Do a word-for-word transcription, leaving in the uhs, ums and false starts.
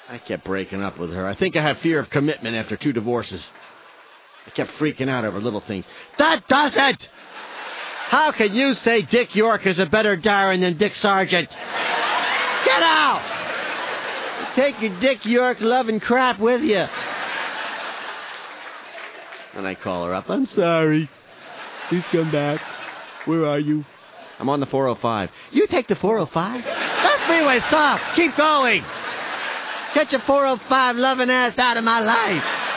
I kept breaking up with her. I think I have fear of commitment after two divorces. I kept freaking out over little things. That does it! How can you say Dick York is a better Darren than Dick Sargent? Get out! Take your Dick York loving crap with you. And I call her up. I'm sorry. Please come back. Where are you? I'm on the four oh five. You take the four oh five? That freeway's soft. Keep going. Get your four oh five loving ass out of my life.